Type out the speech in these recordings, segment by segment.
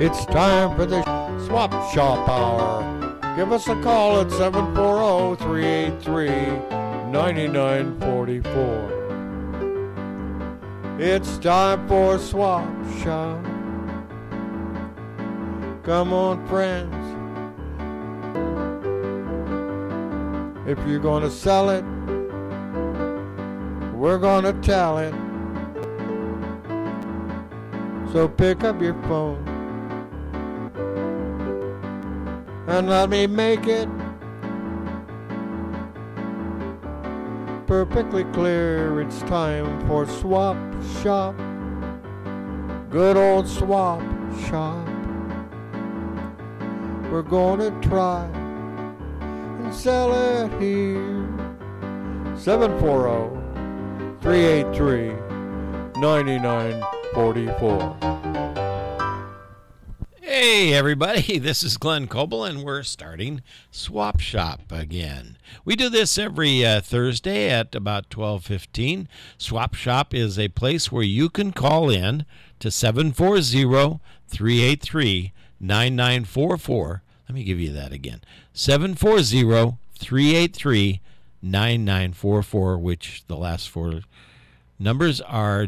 It's time for the Swap Shop Hour. Give us a call at 740-383-9944. It's time for Swap Shop. Come on, friends. If you're going to sell it, we're going to tell it. So pick up your phone and let me make it perfectly clear. It's time for Swap Shop. Good old Swap Shop. We're gonna try and sell it here. 740-383-9944. Hey everybody, this is Glenn Coble and we're starting Swap Shop again. We do this every Thursday at about 12:15. Swap Shop is a place where you can call in to 740-383-9944. Let me give you that again. 740-383-9944, which the last four numbers are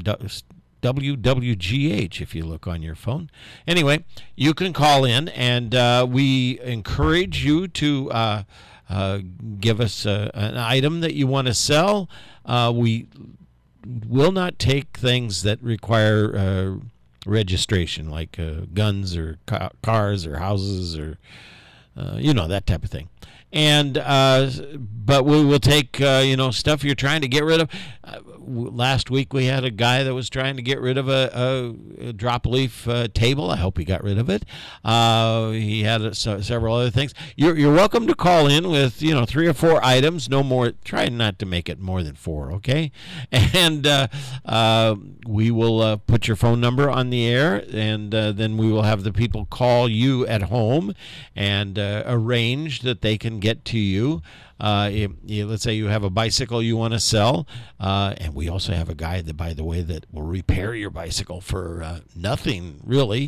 WWGH if you look on your phone. Anyway, you can call in, and we encourage you to give us an item that you want to sell. We will not take things that require registration, like guns or cars or houses or that type of thing. And but we will take stuff you're trying to get rid of. Last week we had a guy that was trying to get rid of a drop leaf table. I hope he got rid of it. He had several other things. You're welcome to call in with 3 or 4 items, no more. Try not to make it more than 4, okay? And we will put your phone number on the air, and then we will have the people call you at home and arrange that they can get to you. Let's say you have a bicycle you want to sell, and we also have a guy that, by the way, that will repair your bicycle for nothing really.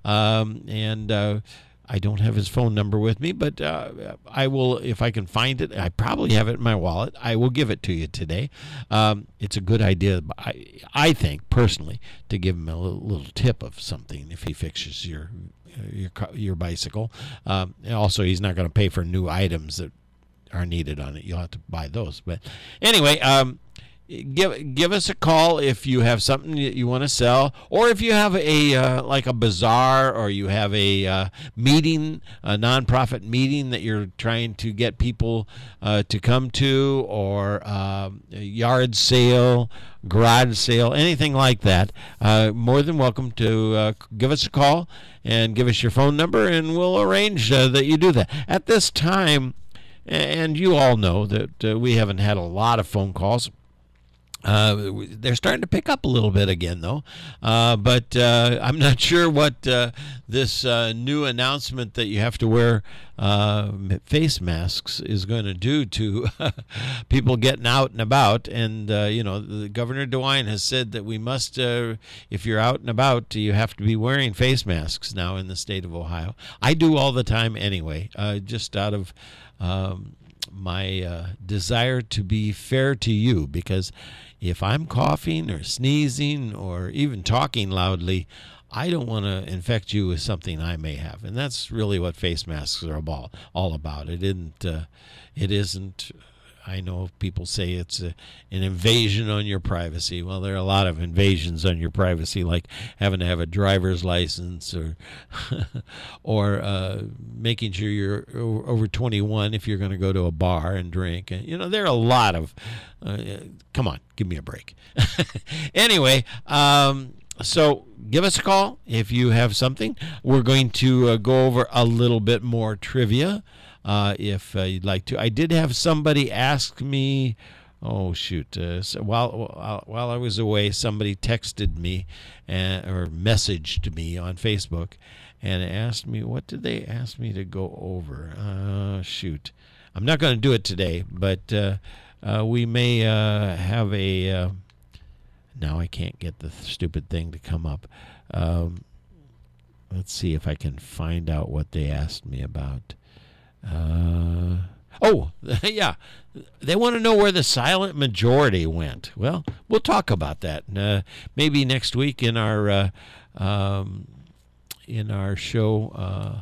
I don't have his phone number with me, but I will, if I can find it. I probably have it in my wallet. I will give it to you today. It's a good idea, I think, personally, to give him a little tip of something if he fixes your bicycle. Also, he's not going to pay for new items that are needed on it. You'll have to buy those. But anyway, give us a call if you have something that you want to sell, or if you have a like a bazaar, or you have a meeting, a nonprofit meeting that you're trying to get people to come to, or a yard sale, garage sale, anything like that. More than welcome to give us a call and give us your phone number, and we'll arrange that you do that. At this time, and you all know that we haven't had a lot of phone calls. They're starting to pick up a little bit again, though. But I'm not sure what this new announcement that you have to wear face masks is going to do to people getting out and about. And, the Governor DeWine has said that we must, if you're out and about, you have to be wearing face masks now in the state of Ohio. I do all the time anyway, just out of my desire to be fair to you, because if I'm coughing or sneezing or even talking loudly, I don't want to infect you with something I may have. And that's really what face masks are all about. It isn't. I know people say it's an invasion on your privacy. Well, there are a lot of invasions on your privacy, like having to have a driver's license, or making sure you're over 21 if you're going to go to a bar and drink. There are a lot of. Come on, give me a break. Anyway. So give us a call if you have something. We're going to go over a little bit more trivia. If you'd like to. I did have somebody ask me, so while I was away, somebody texted me or messaged me on Facebook and asked me, what did they ask me to go over? I'm not going to do it today, but we may have a... now I can't get the stupid thing to come up. let's see if I can find out what they asked me about. Yeah. They want to know where the silent majority went. Well, we'll talk about that maybe next week in our show,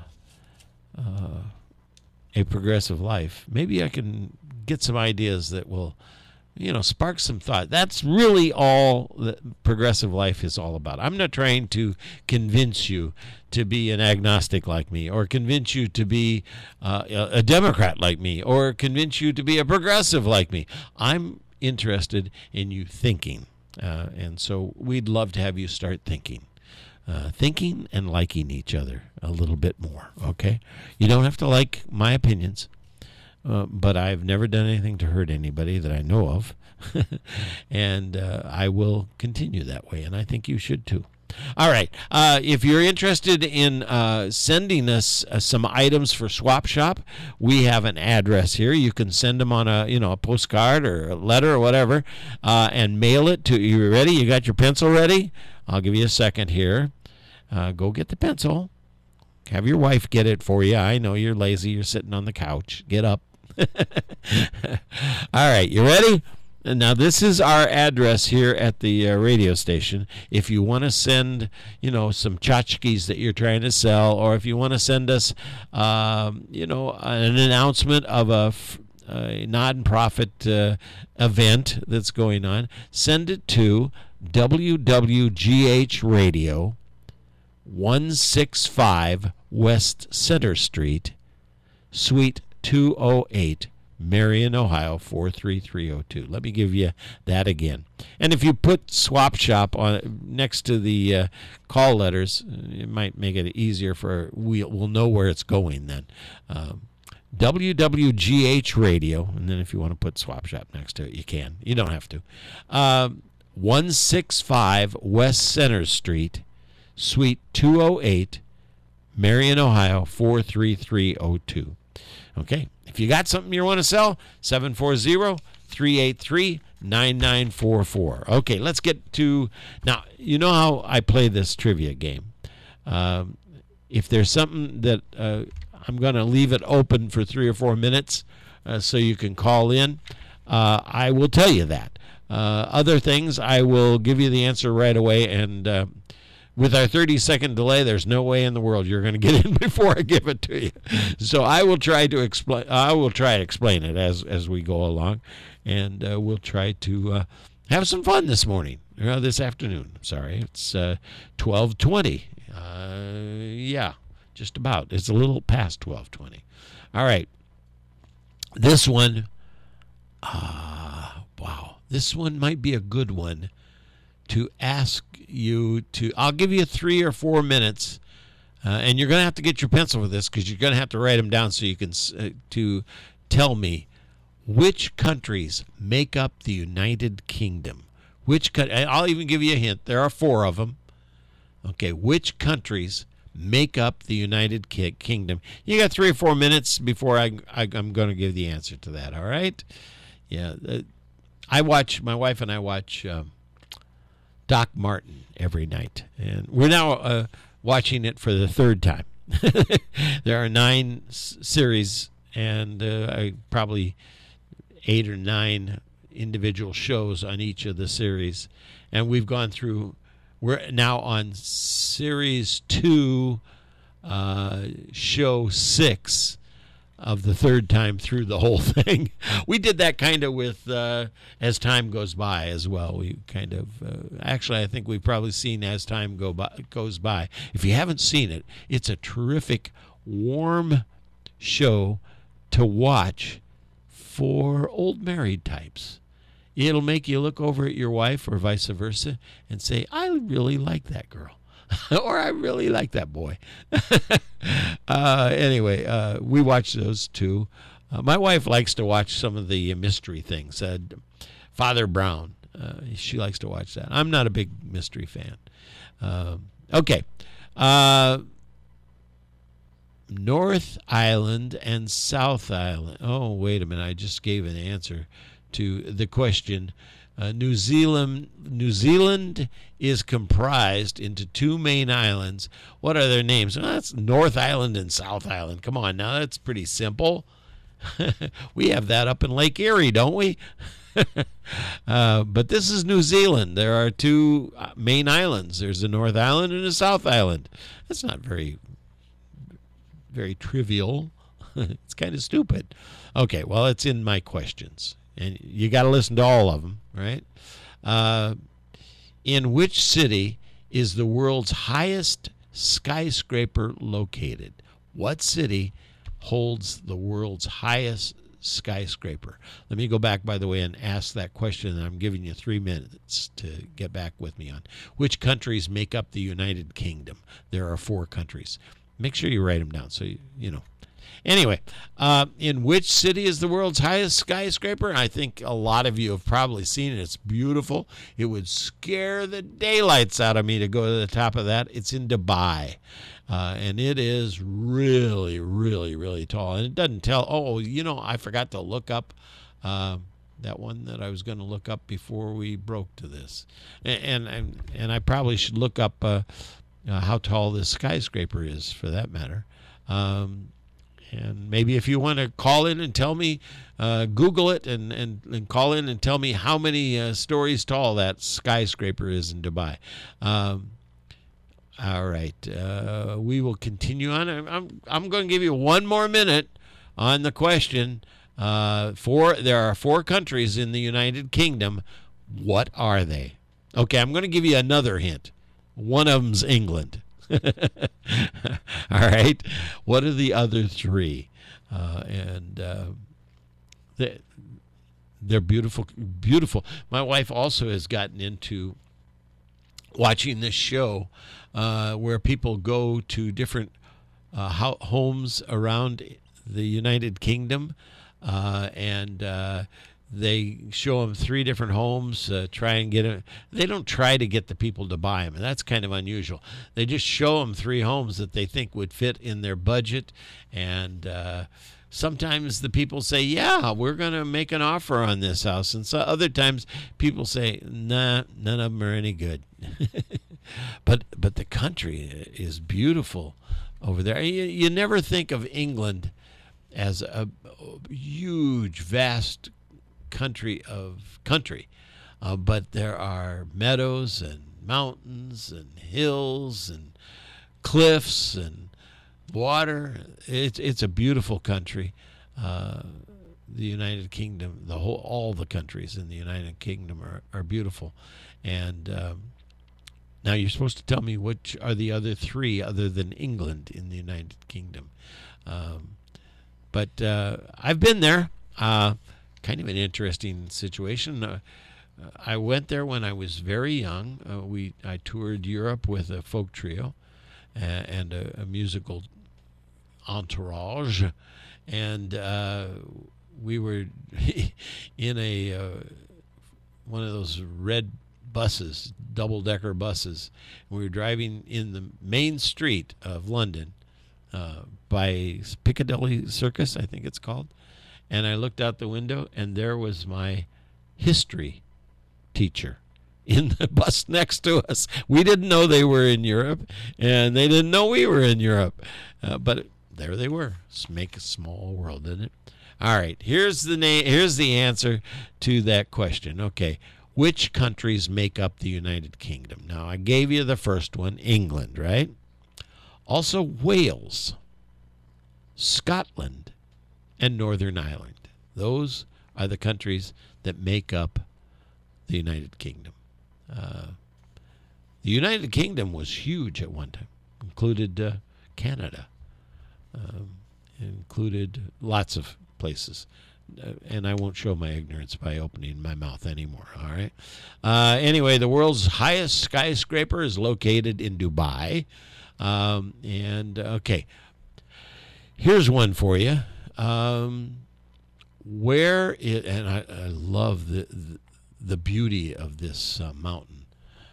A Progressive Life. Maybe I can get some ideas that will, spark some thought. That's really all that Progressive Life is all about. I'm not trying to convince you to be an agnostic like me, or convince you to be a Democrat like me, or convince you to be a progressive like me. I'm interested in you thinking. And so we'd love to have you start thinking. Thinking and liking each other a little bit more, okay? You don't have to like my opinions. But I've never done anything to hurt anybody that I know of. And I will continue that way, and I think you should too. All right. If you're interested in sending us some items for Swap Shop, we have an address here. You can send them on a postcard or a letter or whatever, and mail it to you. Ready? You got your pencil ready? I'll give you a second here. Go get the pencil. Have your wife get it for you. I know you're lazy. You're sitting on the couch. Get up. All right, you ready? Now, this is our address here at the radio station. If you want to send, some tchotchkes that you're trying to sell, or if you want to send us, an announcement of a non-profit event that's going on, send it to WWGH Radio, 165 West Center Street, Suite 208, Marion, Ohio 43302. Let me give you that again. And if you put Swap Shop on next to the call letters, it might make it easier we'll know where it's going then. WWGH Radio, and then if you want to put Swap Shop next to it, you can. You don't have to. 165 West Center Street, Suite 208, Marion, Ohio 43302. Okay, if you got something you want to sell, 740-383-9944. Okay, let's get to, now, you know how I play this trivia game. If there's something that I'm going to leave it open for 3 or 4 minutes so you can call in, I will tell you that. Other things, I will give you the answer right away, and with our 30-second delay, there's no way in the world you're going to get in before I give it to you. So I will try to explain. I will try to explain it as we go along, and we'll try to have some fun this morning. This afternoon. Sorry, it's 12:20. Yeah, just about. It's a little past 12:20. All right. This one. Wow. This one might be a good one to ask you to. I'll give you 3 or 4 minutes, and you're going to have to get your pencil for this, because you're going to have to write them down so you can to tell me which countries make up the United Kingdom. I'll even give you a hint. There are 4 of them. Okay, which countries make up the United Kingdom? You got 3 or 4 minutes before I'm going to give the answer to that. All right? Yeah, my wife and I watch Doc Martin every night, and we're now watching it for the 3rd time. There are 9 series, and probably 8 or 9 individual shows on each of the series, and we've gone through. We're now on series 2, show 6 of the 3rd time through the whole thing. We did that kind of with As Time Goes By as well. We kind of actually, I think we've probably seen As Time Goes By. If you haven't seen it, it's a terrific, warm show to watch for old married types. It'll make you look over at your wife or vice versa and say, I really like that girl. Or I really like that boy. Anyway, we watch those too. My wife likes to watch some of the mystery things. Father Brown, she likes to watch that. I'm not a big mystery fan. Okay. North Island and South Island. Oh, wait a minute. I just gave an answer to the question. New Zealand is comprised into two main islands. What are their names? Well, that's North Island and South Island. Come on now, that's pretty simple. We have that up in Lake Erie, don't we? But this is New Zealand. There are two main islands. There's a North Island and a South Island. That's not very trivial. It's kind of stupid. Okay, well, it's in my questions. And you got to listen to all of them, right? In which city is the world's highest skyscraper located? What city holds the world's highest skyscraper? Let me go back, by the way, and ask that question, and I'm giving you 3 minutes to get back with me on. Which countries make up the United Kingdom? There are 4 countries. Make sure you write them down so you know. Anyway, in which city is the world's highest skyscraper? I think a lot of you have probably seen it. It's beautiful. It would scare the daylights out of me to go to the top of that. It's in Dubai. And it is really, really, really tall. And it doesn't tell, I forgot to look up that one that I was going to look up before we broke to this. And I probably should look up how tall this skyscraper is, for that matter. And maybe if you want to call in and tell me, Google it and call in and tell me how many stories tall that skyscraper is in Dubai. All right, we will continue on. I'm going to give you 1 more minute on the question. There are 4 countries in the United Kingdom. What are they? Okay, I'm going to give you another hint. One of them's England. All right. What are the other 3? They're beautiful, beautiful. My wife also has gotten into watching this show where people go to different homes around the United Kingdom, and they show them 3 different homes, try and get them. They don't try to get the people to buy them, and that's kind of unusual. They just show them 3 homes that they think would fit in their budget, and sometimes the people say, yeah, we're going to make an offer on this house, and so other times people say, nah, none of them are any good. But the country is beautiful over there. You never think of England as a huge, vast country, but there are meadows and mountains and hills and cliffs and water. It's a beautiful country. The United Kingdom, all the countries in the United Kingdom are beautiful. And now you're supposed to tell me which are the other 3 other than England in the United Kingdom. But I've been there. Kind of an interesting situation. I went there when I was very young. I toured Europe with a folk trio and a musical entourage, and we were in one of those red buses, double-decker buses. We were driving in the main street of London by Piccadilly Circus, I think it's called. And I looked out the window, and there was my history teacher in the bus next to us. We didn't know they were in Europe, and they didn't know we were in Europe. But there they were. Make a small world, isn't it? All right, here's the answer to that question. Okay, which countries make up the United Kingdom? Now, I gave you the first one, England, right? Also Wales, Scotland, and Northern Ireland. Those are the countries that make up the United Kingdom. The United Kingdom was huge at one time. Included Canada. Included lots of places. And I won't show my ignorance by opening my mouth anymore, all right? Anyway, the world's highest skyscraper is located in Dubai. Okay, here's one for you. And I love the beauty of this mountain.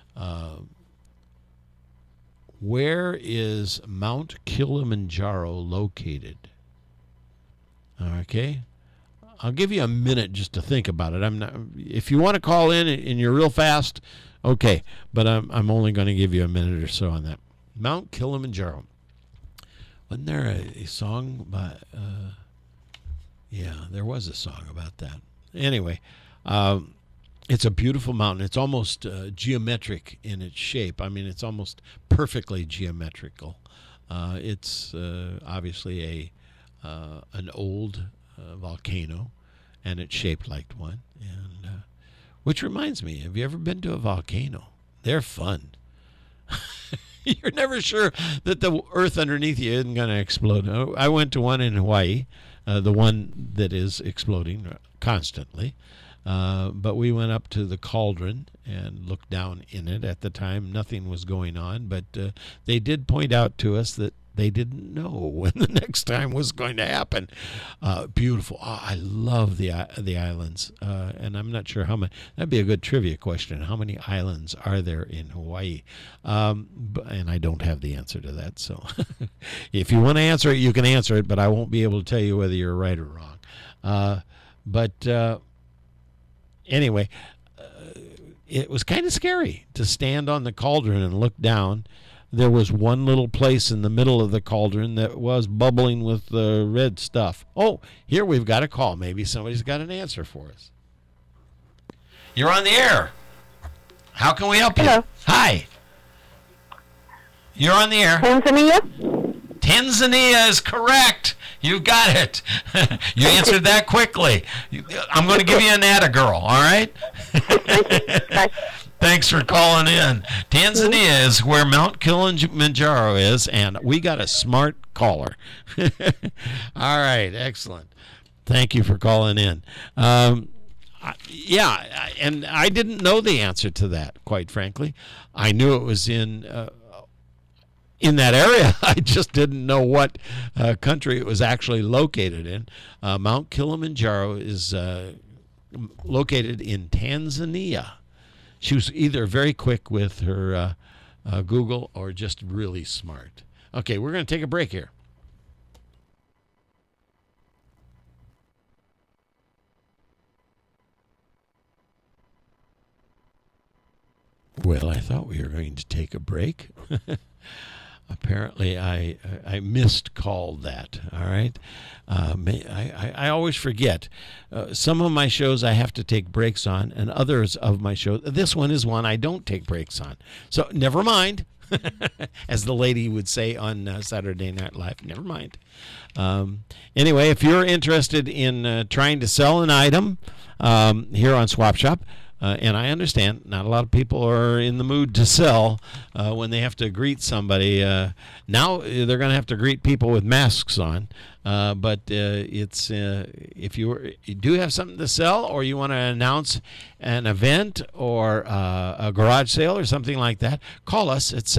Where is Mount Kilimanjaro located? Okay. I'll give you a minute just to think about it. I'm not. If you want to call in and you're real fast, okay. But I'm only going to give you a minute or so on that. Mount Kilimanjaro. Wasn't there a song by? Yeah, there was a song about that. Anyway, it's a beautiful mountain. It's almost geometric in its shape. I mean, it's almost perfectly geometrical. It's obviously an old volcano, and it's shaped like one. And which reminds me, have you ever been to a volcano? They're fun. You're never sure that the earth underneath you isn't going to explode. I went to one in Hawaii, the one that is exploding constantly. But we went up to the cauldron and looked down in it. At the time, nothing was going on, but they did point out to us that they didn't know when the next time was going to happen. Beautiful. Oh, I love the islands, and I'm not sure how many. That'd be a good trivia question. How many islands are there in Hawaii? And I don't have the answer to that. So if you want to answer it, you can answer it, but I won't be able to tell you whether you're right or wrong. Anyway, it was kind of scary to stand on the cauldron and look down. There was one little place in the middle of the cauldron that was bubbling with the red stuff. Oh, here we've got a call. Maybe somebody's got an answer for us. You're on the air. How can we help you? Hello. Hi. You're on the air. Tanzania? Tanzania is correct. You got it. You answered that quickly. I'm going to give you an atta girl, all right? Bye. Thanks for calling in. Tanzania is where Mount Kilimanjaro is, and we got a smart caller. All right, excellent. Thank you for calling in. Yeah, and I didn't know the answer to that, quite frankly. I knew it was in that area. I just didn't know what country it was actually located in. Mount Kilimanjaro is located in Tanzania. She was either very quick with her Google or just really smart. Okay, we're going to take a break here. Well, I thought we were going to take a break. Apparently, I miscalled that. All right, I always forget. Some of my shows I have to take breaks on, and others of my shows. This one is one I don't take breaks on. So never mind, as the lady would say on Saturday Night Live. Never mind. Anyway, if you're interested in trying to sell an item here on Swap Shop. And I understand not a lot of people are in the mood to sell when they have to greet somebody. Now they're going to have to greet people with masks on. But it's if you do have something to sell, or you want to announce an event or a garage sale or something like that, call us at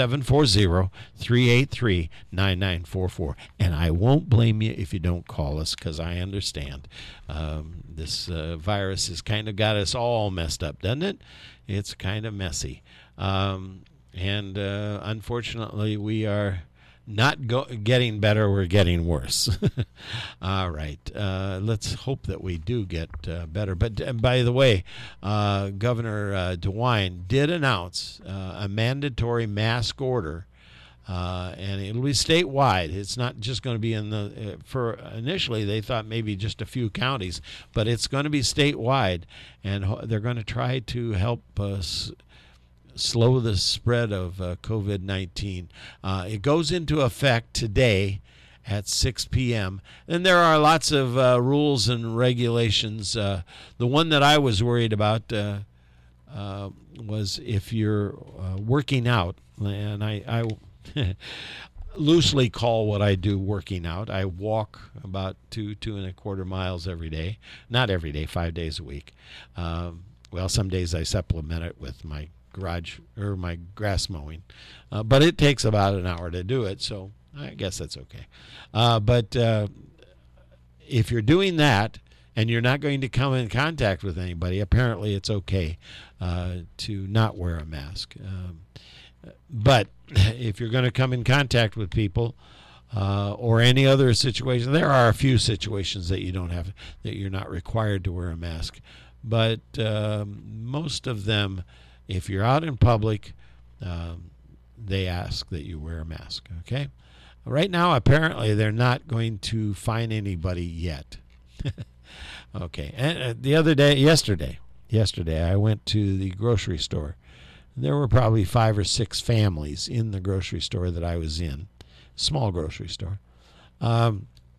740-383-9944. And I won't blame you if you don't call us, because I understand. This virus has kind of got us all messed up, doesn't it? It's kind of messy. And unfortunately, we are not getting better, we're getting worse. All right. Let's hope that we do get better. But by the way, Governor DeWine did announce a mandatory mask order, and it'll be statewide. It's not just going to be in the for initially they thought maybe just a few counties, but it's going to be statewide, and they're going to try to help us slow the spread of COVID-19. It goes into effect today at 6 p.m. And there are lots of rules and regulations. The one that I was worried about was if you're working out, and I loosely call what I do working out. I walk about 2.25 miles every day. Not every day, 5 days a week. Well, some days I supplement it with my garage or my grass mowing, but it takes about an hour to do it, so I guess that's okay. But if you're doing that and you're not going to come in contact with anybody, apparently it's okay to not wear a mask. But if you're going to come in contact with people, or any other situation. There are a few situations that you're not required to wear a mask, but most of them, if you're out in public, they ask that you wear a mask. Okay. Right now, apparently, they're not going to fine anybody yet. Okay. And yesterday, I went to the grocery store. There were probably 5 or 6 families in the grocery store that I was in, small grocery store. No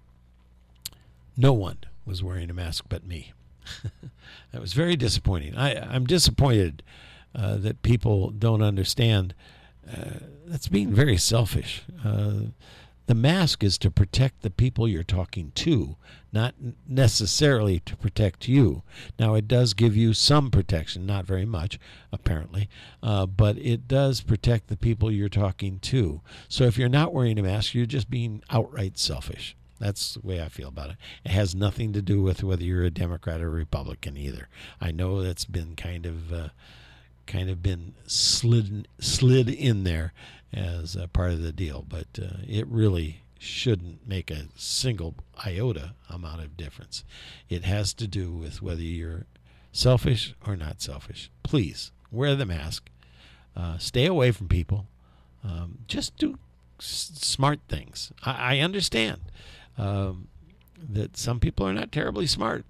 one was wearing a mask but me. That was very disappointing. I'm disappointed that people don't understand. That's being very selfish. The mask is to protect the people you're talking to, not necessarily to protect you. Now, it does give you some protection, not very much, apparently, but it does protect the people you're talking to. So if you're not wearing a mask, you're just being outright selfish. That's the way I feel about it. It has nothing to do with whether you're a Democrat or Republican either. I know that's been kind of been slid in there as a part of the deal, but it really shouldn't make a single iota amount of difference. It has to do with whether you're selfish or not selfish. Please wear the mask. Stay away from people. Just do smart things. I understand that some people are not terribly smart.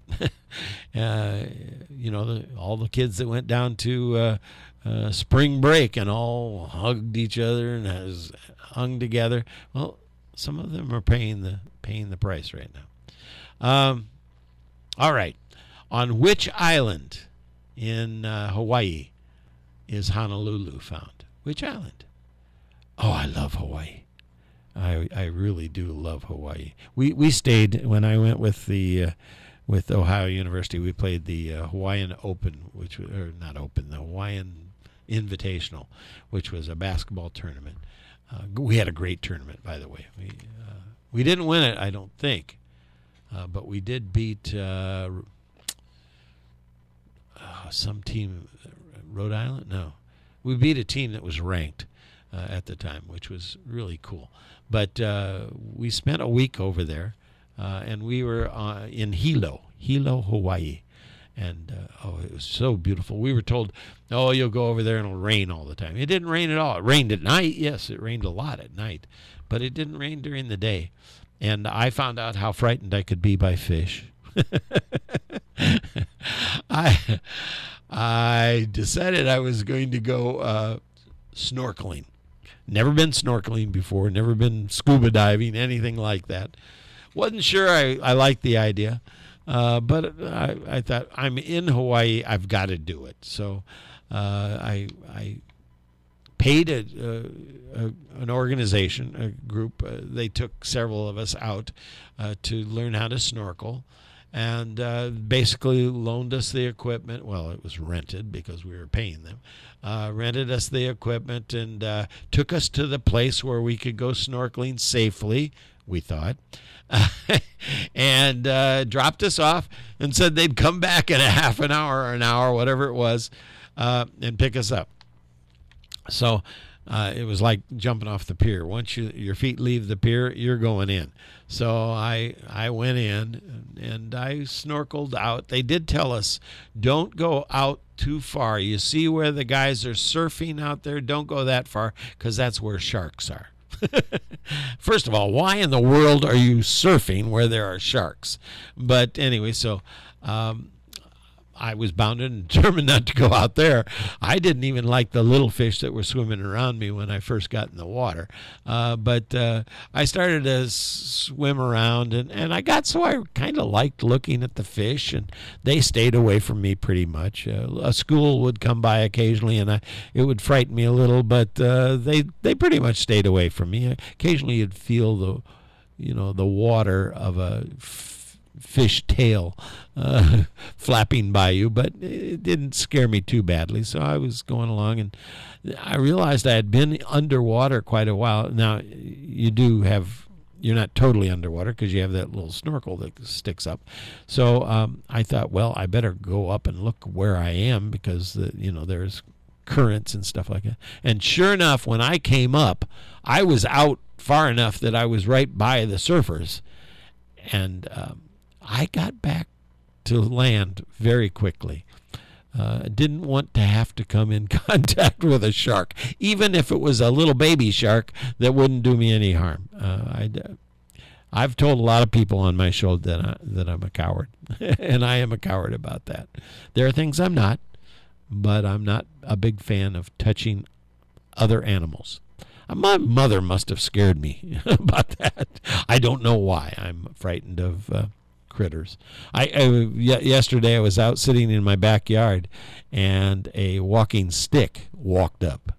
All the kids that went down to spring break and all hugged each other and hung together. Well, some of them are paying the price right now. All right. On which island in Hawaii is Honolulu found? Which island? Oh, I love Hawaii. I really do love Hawaii. We stayed when I went with Ohio University. We played the Hawaiian Open, the Hawaiian Invitational, which was a basketball tournament. We had a great tournament, by the way. We didn't win it, I don't think, but we did beat some team, Rhode Island. No, we beat a team that was ranked at the time, which was really cool. But we spent a week over there, and we were in Hilo, Hawaii. And, it was so beautiful. We were told, you'll go over there and it'll rain all the time. It didn't rain at all. It rained at night. Yes, it rained a lot at night. But it didn't rain during the day. And I found out how frightened I could be by fish. I decided I was going to go snorkeling. Never been snorkeling before, never been scuba diving, anything like that. Wasn't sure I liked the idea, but I thought, I'm in Hawaii, I've got to do it. So I paid an organization, a group. They took several of us out to learn how to snorkel, and basically loaned us the equipment. Well, it was rented because we were paying them. Rented us the equipment and took us to the place where we could go snorkeling safely, we thought, and dropped us off and said they'd come back in a half an hour or an hour, whatever it was, and pick us up. So it was like jumping off the pier. Once your feet leave the pier, you're going in. So I went in and I snorkeled out. They did tell us, don't go out too far. You see where the guys are surfing out there? Don't go that far, because that's where sharks are. First of all, why in the world are you surfing where there are sharks? But anyway, so I was bound and determined not to go out there. I didn't even like the little fish that were swimming around me when I first got in the water. But I started to swim around, and I got so I kind of liked looking at the fish, and they stayed away from me pretty much. A school would come by occasionally, and it would frighten me a little, but they pretty much stayed away from me. Occasionally you'd feel the water of a fish tail flapping by you, but it didn't scare me too badly. So I was going along, and I realized I had been underwater quite a while. Now, you're not totally underwater because you have that little snorkel that sticks up. So I thought, well, I better go up and look where I am, because there's currents and stuff like that. And sure enough, when I came up, I was out far enough that I was right by the surfers, and I got back to land very quickly. Didn't want to have to come in contact with a shark, even if it was a little baby shark that wouldn't do me any harm. I've told a lot of people on my show that I'm a coward, and I am a coward about that. There are things I'm not, but I'm not a big fan of touching other animals. My mother must have scared me about that. I don't know why. I'm frightened of critters. Yesterday I was out sitting in my backyard, and a walking stick walked up.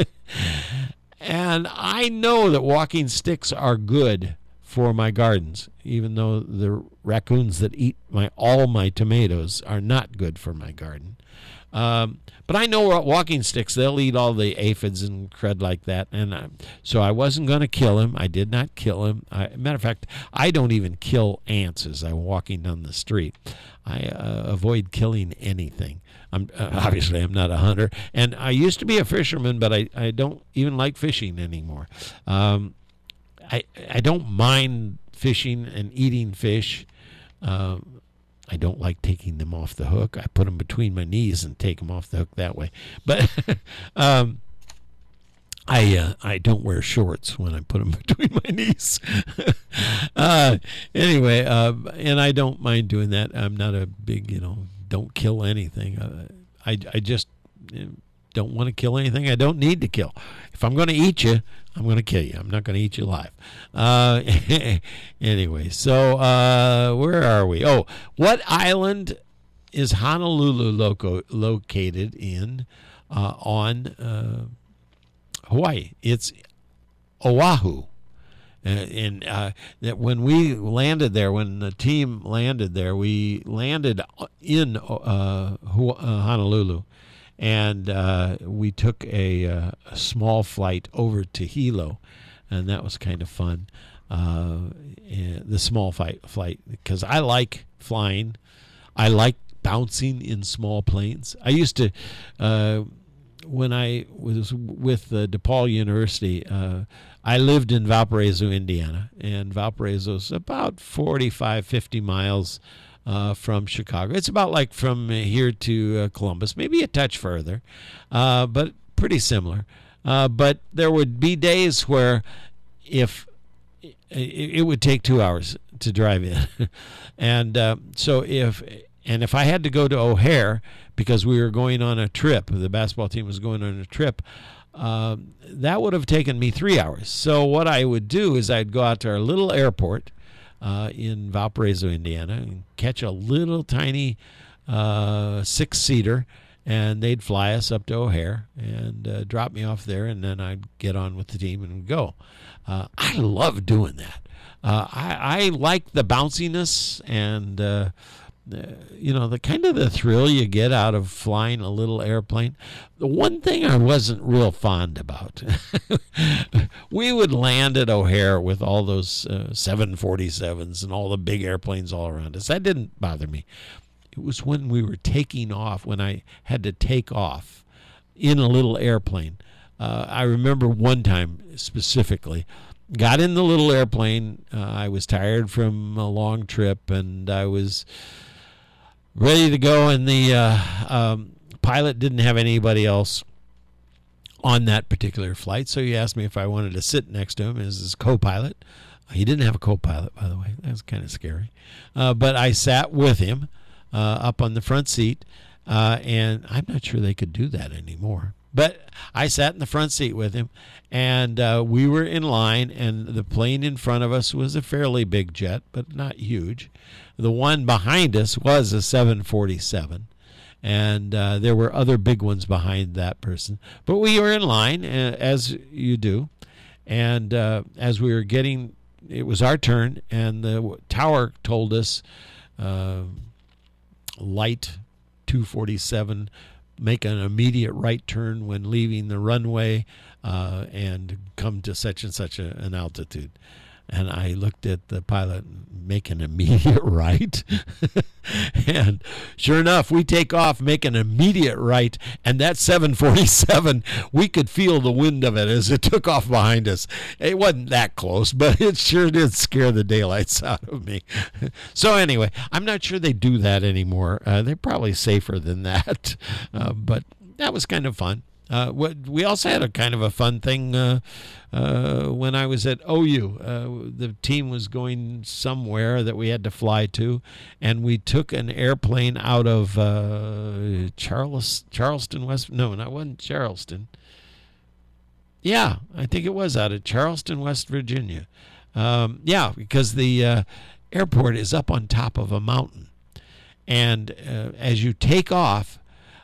And I know that walking sticks are good for my gardens, even though the raccoons that eat all my tomatoes are not good for my garden. But I know walking sticks, they'll eat all the aphids and crud like that. And so I wasn't going to kill him. I did not kill him. Matter of fact, I don't even kill ants as I'm walking down the street. I avoid killing anything. Obviously, I'm not a hunter. And I used to be a fisherman, but I don't even like fishing anymore. I don't mind fishing and eating fish. I don't like taking them off the hook. I put them between my knees and take them off the hook that way. But I don't wear shorts when I put them between my knees. Anyway, and I don't mind doing that. I'm not a big, don't kill anything. I just don't want to kill anything I don't need to kill. If I'm going to eat you, I'm going to kill you. I'm not going to eat you alive. Anyway, so where are we? Oh, what island is Honolulu located in on Hawaii? It's Oahu. And that when we landed there, when the team landed there, we landed in Honolulu. And we took a small flight over to Hilo, and that was kind of fun. The small flight, because I like flying. I like bouncing in small planes. I used to, when I was with DePaul University, I lived in Valparaiso, Indiana, and Valparaiso is about 45, 50 miles from Chicago. It's about like from here to Columbus, maybe a touch further, but pretty similar. But there would be days where if it would take 2 hours to drive in. And so if I had to go to O'Hare because we were going on a trip, the basketball team was going on a trip, that would have taken me 3 hours. So what I would do is I'd go out to our little airport in Valparaiso, Indiana, and catch a little tiny 6-seater, and they'd fly us up to O'Hare and drop me off there, and then I'd get on with the team and go. I love doing that. I like the bounciness and the kind of the thrill you get out of flying a little airplane. The one thing I wasn't real fond about, we would land at O'Hare with all those 747s and all the big airplanes all around us. That didn't bother me. It was when we were taking off, when I had to take off in a little airplane. I remember one time specifically, got in the little airplane. I was tired from a long trip, and I was ready to go, and the pilot didn't have anybody else on that particular flight, so he asked me if I wanted to sit next to him as his co-pilot. He didn't have a co-pilot, by the way. That was kind of scary. But I sat with him up on the front seat, and I'm not sure they could do that anymore. But I sat in the front seat with him, and we were in line, and the plane in front of us was a fairly big jet, but not huge. The one behind us was a 747, and there were other big ones behind that person. But we were in line, as you do, and as we were getting, it was our turn, and the tower told us, light 247, make an immediate right turn when leaving the runway and come to such and such an altitude. And I looked at the pilot, make an immediate right. And sure enough, we take off, make an immediate right, and that 747, we could feel the wind of it as it took off behind us. It wasn't that close, but it sure did scare the daylights out of me. So anyway, I'm not sure they do that anymore. They're probably safer than that, but that was kind of fun. We also had a kind of a fun thing when I was at OU. The team was going somewhere that we had to fly to, and we took an airplane out of Charleston, West. No, it wasn't Charleston. Yeah, I think it was out of Charleston, West Virginia. Yeah, because the airport is up on top of a mountain, and as you take off,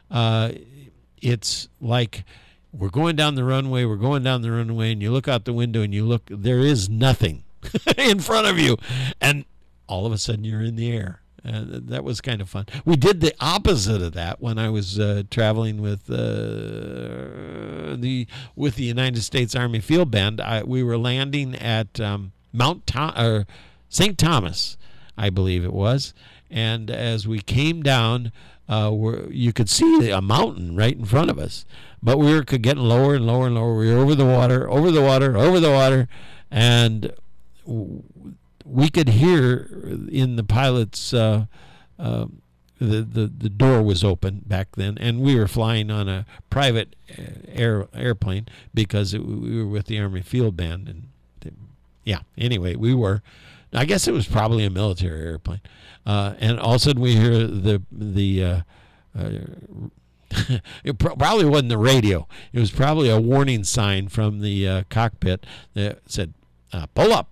it's like we're going down the runway, and you look out the window and you look, there is nothing in front of you. And all of a sudden you're in the air. That was kind of fun. We did the opposite of that when I was traveling with the United States Army Field Band. We were landing at St. Thomas, I believe it was. And as we came down, you could see a mountain right in front of us, but we were getting lower and lower and lower. We were over the water, and we could hear in the pilot's the door was open back then, and we were flying on a private airplane because we were with the Army Field Band, and yeah. Anyway, we were. I guess it was probably a military airplane. And all of a sudden we hear it probably wasn't the radio. It was probably a warning sign from the cockpit that said, pull up.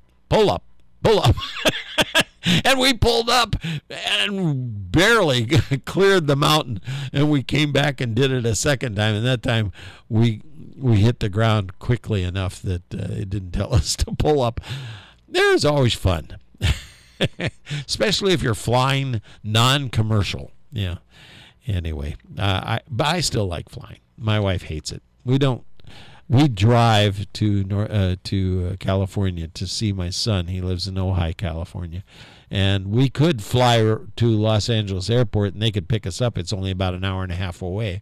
And we pulled up and barely cleared the mountain. And we came back and did it a second time. And that time we hit the ground quickly enough that it didn't tell us to pull up. There's always fun. Especially if you're flying non-commercial. Yeah. Anyway, but I still like flying. My wife hates it. We drive to California to see my son. He lives in Ojai, California. And we could fly to Los Angeles Airport and they could pick us up. It's only about an hour and a half away.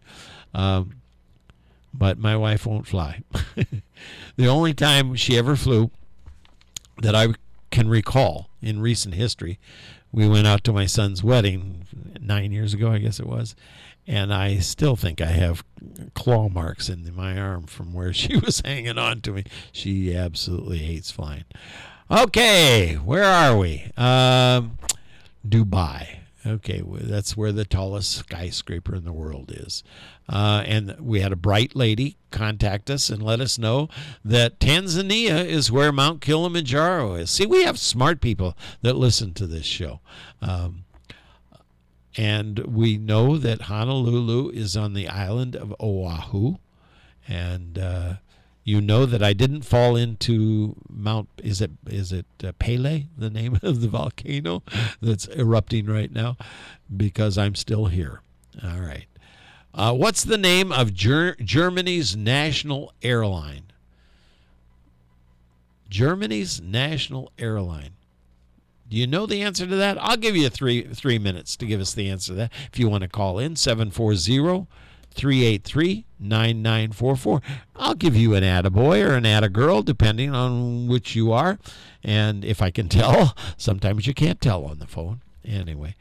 But my wife won't fly. The only time she ever flew that I can recall in recent history, we went out to my son's wedding 9 years ago, I guess it was, and I still think I have claw marks in my arm from where she was hanging on to me. She absolutely hates flying. Okay, where are we? Dubai. Okay, that's where the tallest skyscraper in the world is. And we had a bright lady contact us and let us know that Tanzania is where Mount Kilimanjaro is. See, we have smart people that listen to this show. And we know that Honolulu is on the island of Oahu. And you know that I didn't fall into Mount, is it Pele, the name of the volcano that's erupting right now? Because I'm still here. All right. What's the name of Germany's national airline? Germany's national airline. Do you know the answer to that? I'll give you three minutes to give us the answer to that. If you want to call in, 740-383-9944. I'll give you an attaboy or an attagirl, depending on which you are. And if I can tell, sometimes you can't tell on the phone. Anyway.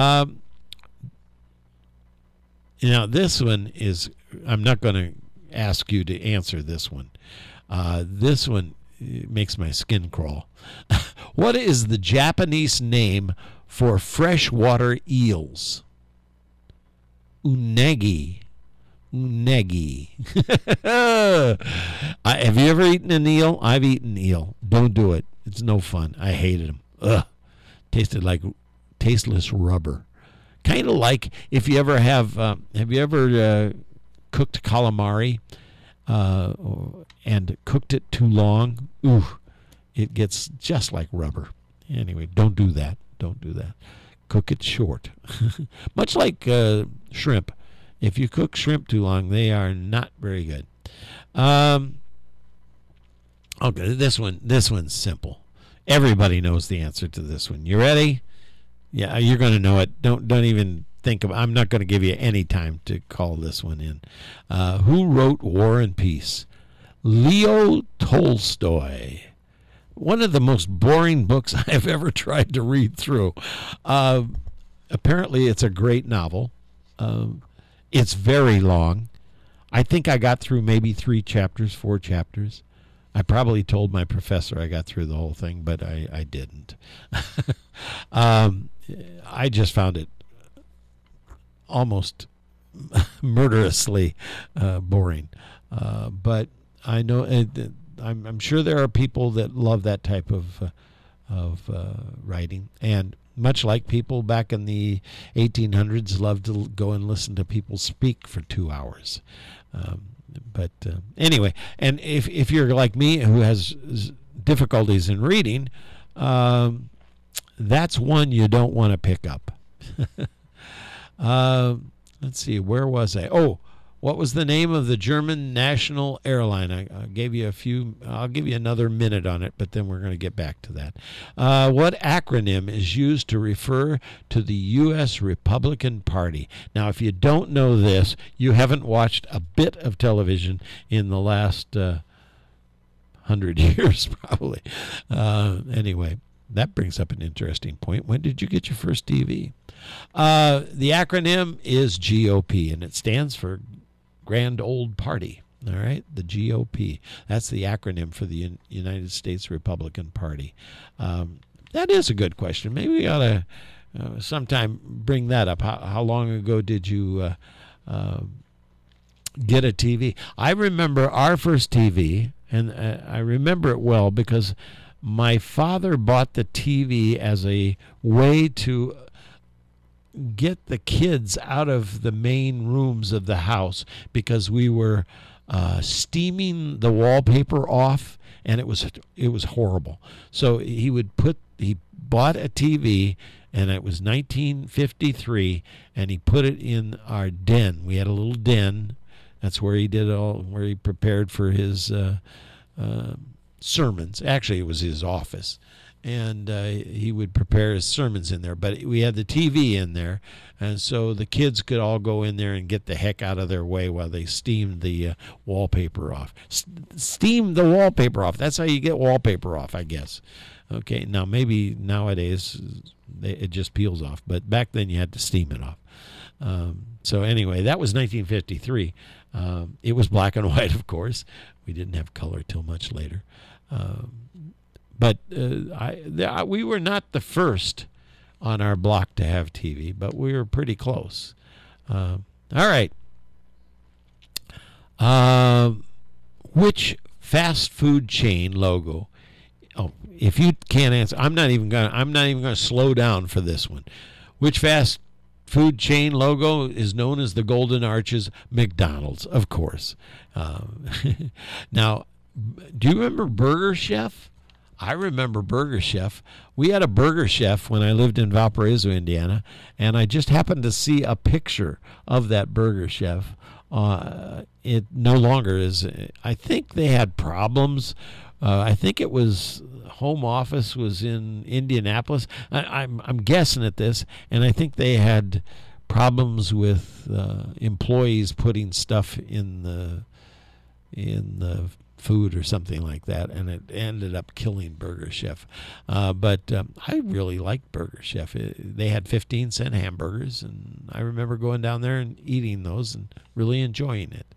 This one is, I'm not going to ask you to answer this one. This one makes my skin crawl. What is the Japanese name for freshwater eels? Unagi. Have you ever eaten an eel? I've eaten eel. Don't do it. It's no fun. I hated them. Ugh. Tasted like tasteless rubber. Kind of like if you ever have you ever cooked calamari and cooked it too long? Ooh, it gets just like rubber. Anyway, don't do that. Don't do that. Cook it short. Much like shrimp. If you cook shrimp too long, they are not very good. Okay, this one's simple. Everybody knows the answer to this one. You ready? Yeah, you're going to know it. Don't even think of. I'm not going to give you any time to call this one in. Who wrote War and Peace? Leo Tolstoy. One of the most boring books I've ever tried to read through. Apparently, it's a great novel. It's very long. I think I got through maybe 4 chapters. I probably told my professor I got through the whole thing, but I didn't. I just found it almost murderously boring. But I know I'm sure there are people that love that type of writing, and much like people back in the 1800s loved to go and listen to people speak for 2 hours. But anyway, and if you're like me who has difficulties in reading, that's one you don't want to pick up. Let's see, where was I? Oh, what was the name of the German national airline? I gave you I'll give you another minute on it, but then we're going to get back to that. What acronym is used to refer to the U.S. Republican Party? Now, if you don't know this, you haven't watched a bit of television in the last 100 years, probably. Anyway, that brings up an interesting point. When did you get your first TV? The acronym is GOP, and it stands for Grand Old Party. All right, the GOP. That's the acronym for the United States Republican Party. That is a good question. Maybe we ought to sometime bring that up. How long ago did you get a TV? I remember our first TV, and I remember it well because my father bought the TV as a way to get the kids out of the main rooms of the house because we were steaming the wallpaper off, and it was horrible. So he bought a TV, and it was 1953, and he put it in our den. We had a little den. That's where where he prepared for his sermons. Actually, it was his office. And he would prepare his sermons in there. But we had the TV in there, and so the kids could all go in there and get the heck out of their way while they steamed the wallpaper off. Steam the wallpaper off. That's how you get wallpaper off, I guess. Okay, now maybe nowadays it just peels off, but back then you had to steam it off. So anyway, that was 1953. It was black and white, of course. We didn't have color till much later. But we were not the first on our block to have TV, but we were pretty close. All right. Which fast food chain logo? Oh, if you can't answer, I'm not even gonna slow down for this one. Which fast food chain logo is known as the Golden Arches? McDonald's, of course. Now, do you remember Burger Chef? I remember Burger Chef. We had a Burger Chef when I lived in Valparaiso, Indiana, and I just happened to see a picture of that Burger Chef. It no longer is. I think they had problems. I think it was home office was in Indianapolis. I'm guessing at this, and I think they had problems with employees putting stuff in the food or something like that, and it ended up killing Burger Chef. But I really liked Burger Chef. They had 15-cent hamburgers, and I remember going down there and eating those and really enjoying it.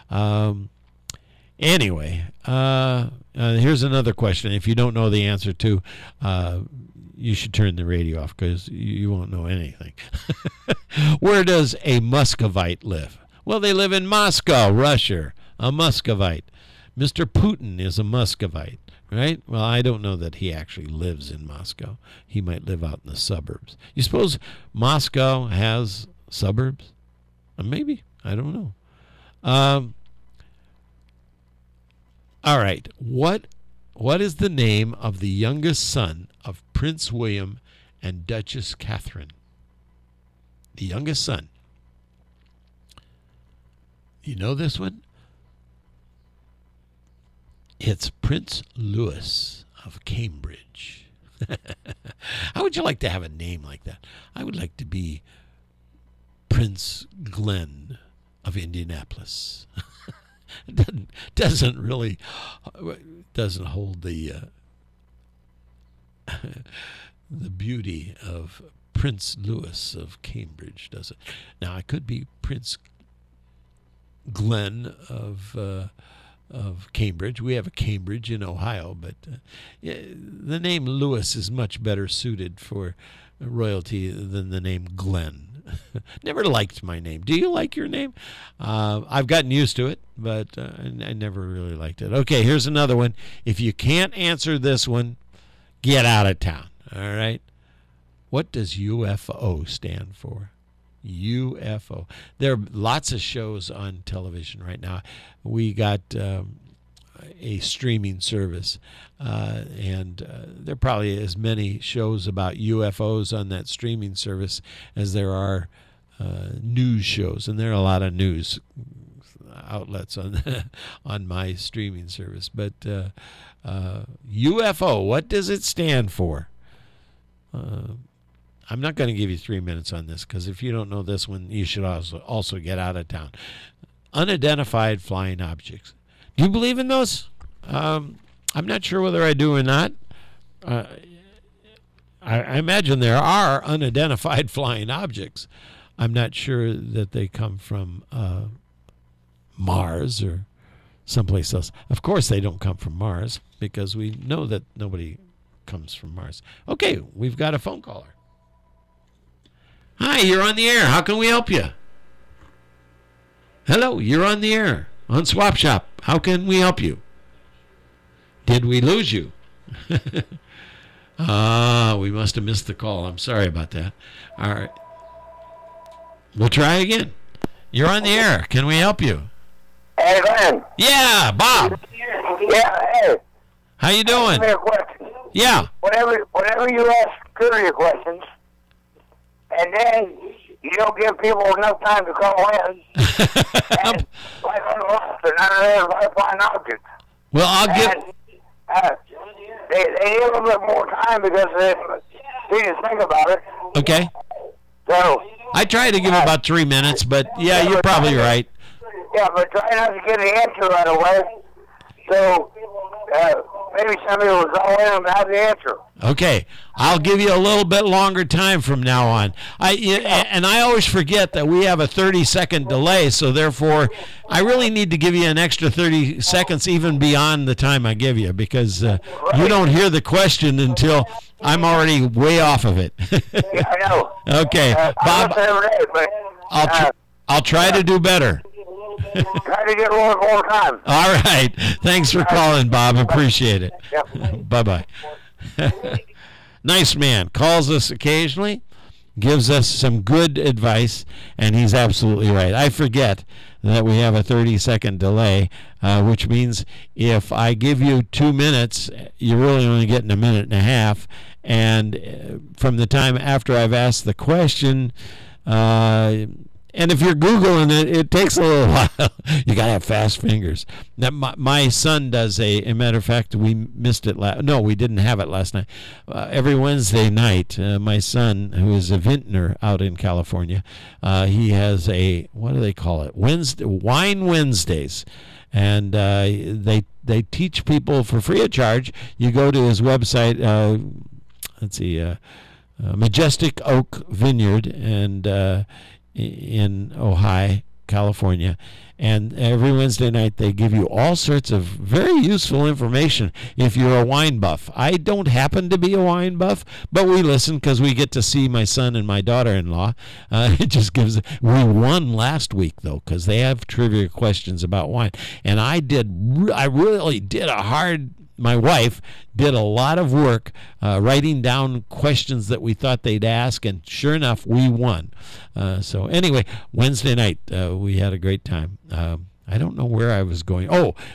Anyway, here's another question. If you don't know the answer to, you should turn the radio off because you won't know anything. Where does a Muscovite live? Well, they live in Moscow, Russia. A Muscovite. Mr. Putin is a Muscovite, right? Well, I don't know that he actually lives in Moscow. He might live out in the suburbs. You suppose Moscow has suburbs? Maybe. I don't know. All right. What is the name of the youngest son of Prince William and Duchess Catherine? The youngest son. You know this one? It's Prince Louis of Cambridge. How would you like to have a name like that? I would like to be Prince Glenn of Indianapolis. doesn't hold the the beauty of Prince Louis of Cambridge, does it? Now I could be Prince Glenn of Cambridge. We have a Cambridge in Ohio, but the name Louis is much better suited for royalty than the name Glenn. Never liked my name. Do you like your name? I've gotten used to it, but I never really liked it. Okay, here's another one. If you can't answer this one, get out of town. All right? What does UFO stand for? UFO. There are lots of shows on television right now. We got a streaming service, and there probably as many shows about UFOs on that streaming service as there are news shows, and there are a lot of news outlets on on my streaming service. But UFO, what does it stand for? I'm not going to give you 3 minutes on this, because if you don't know this one, you should also get out of town. Unidentified flying objects. Do you believe in those? I'm not sure whether I do or not. I imagine there are unidentified flying objects. I'm not sure that they come from Mars or someplace else. Of course they don't come from Mars, because we know that nobody comes from Mars. Okay, we've got a phone caller. Hi, you're on the air. How can we help you? Hello, you're on the air on Swap Shop. How can we help you? Did we lose you? We must have missed the call. I'm sorry about that. All right. We'll try again. You're on the air. Can we help you? Hey, Glenn. Yeah, Bob. Yeah, hey. How you doing? Ask me a question. Yeah. Whenever you ask trivia questions, and then you don't give people enough time to call in, and like on the roster, none of them are flying objects. Well, I'll give... And, they need a little bit more time because they need to think about it. Okay. So I try to give about 3 minutes, but yeah, you're probably right. Yeah, but try not to get the answer right away. So maybe somebody will call in and have the answer. Okay, I'll give you a little bit longer time from now on. I always forget that we have a 30-second delay, so therefore I really need to give you an extra 30 seconds even beyond the time I give you, because you don't hear the question until I'm already way off of it. Yeah, I know. Okay, Bob, I'll try to do better. Try to get a little more time. All right. Thanks for calling, Bob. Appreciate it. Yep. Bye-bye. Nice man. Calls us occasionally, gives us some good advice, and he's absolutely right. I forget that we have a 30-second delay, which means if I give you 2 minutes, you're really only getting a minute and a half. And from the time after I've asked the question, and if you're Googling it, it takes a little while. You got to have fast fingers. Now, my son does a matter of fact, we missed it. No, we didn't have it last night. Every Wednesday night, my son, who is a vintner out in California, he has what do they call it? Wine Wednesdays. And they teach people for free of charge. You go to his website, Majestic Oak Vineyard, and in Ojai, California, and every Wednesday night they give you all sorts of very useful information if you're a wine buff. I don't happen to be a wine buff, but we listen because we get to see my son and my daughter-in-law. It just gives. We won last week though, because they have trivia questions about wine, and I really did a hard. My wife did a lot of work writing down questions that we thought they'd ask, and sure enough, we won. So anyway, Wednesday night, we had a great time. I don't know where I was going.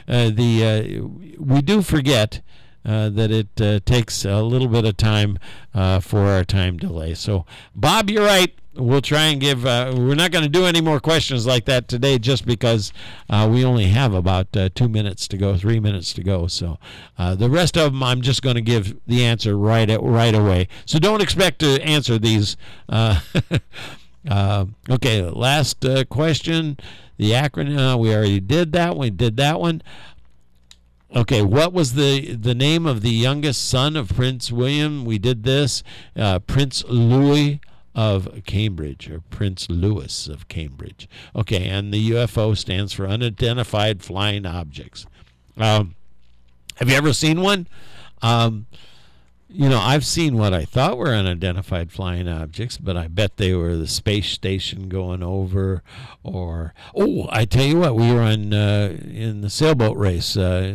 We do forget that it takes a little bit of time for our time delay. So, Bob, you're right. we'll try and give. We're not going to do any more questions like that today, just because we only have about 2 minutes to go, 3 minutes to go. So the rest of them, I'm just going to give the answer right away. So don't expect to answer these. Okay, last question. The acronym. We already did that. We did that one. Okay, what was the name of the youngest son of Prince William? We did this. Prince Louis of Cambridge, or Prince Louis of Cambridge. Okay, and the UFO stands for Unidentified Flying Objects. Have you ever seen one? I've seen what I thought were unidentified flying objects, but I bet they were the space station going over, or I tell you what, we were in the sailboat race,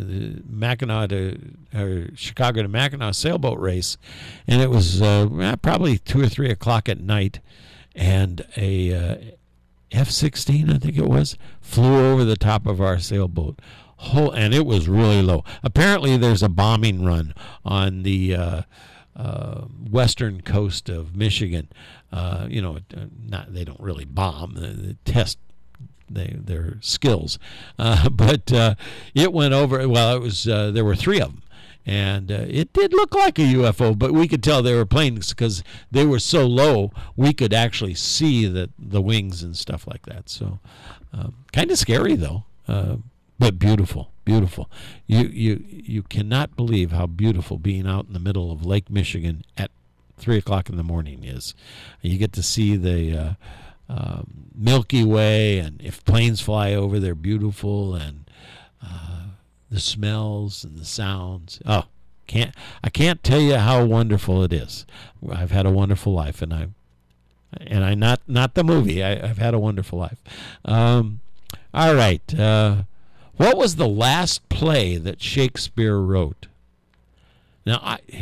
Chicago to Mackinac sailboat race, and it was probably 2 or 3 o'clock at night, and a F-16, I think it was, flew over the top of our sailboat. And it was really low. Apparently, there's a bombing run on the western coast of Michigan. They don't really bomb; they test their skills. But it went over. Well, it was there were 3 of them, and it did look like a UFO. But we could tell they were planes because they were so low. We could actually see the wings and stuff like that. So, kind of scary though. But beautiful. You cannot believe how beautiful being out in the middle of Lake Michigan at 3 o'clock in the morning is. You get to see the Milky Way, and if planes fly over, they're beautiful, and the smells and the sounds. I can't tell you how wonderful it is. I've had a wonderful life, and I not the movie. I've had a wonderful life. All right. What was the last play that Shakespeare wrote? Now,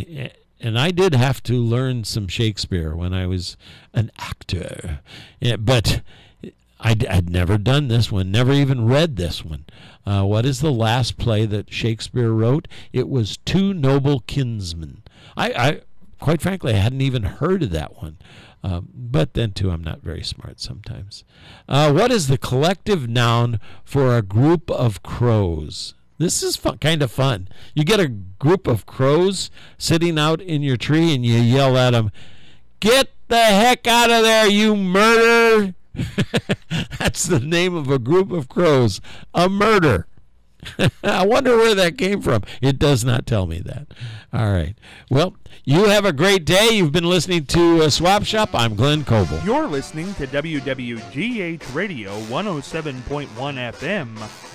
I did have to learn some Shakespeare when I was an actor, but I'd never done this one, never even read this one. What is the last play that Shakespeare wrote? It was Two Noble Kinsmen. I quite frankly, I hadn't even heard of that one. But then, too, I'm not very smart sometimes. What is the collective noun for a group of crows? This is kind of fun. You get a group of crows sitting out in your tree, and you yell at them, "Get the heck out of there, you murder!" That's the name of a group of crows, a murder. I wonder where that came from. It does not tell me that. All right. Well, you have a great day. You've been listening to Swap Shop. I'm Glenn Coble. You're listening to WWGH Radio 107.1 FM.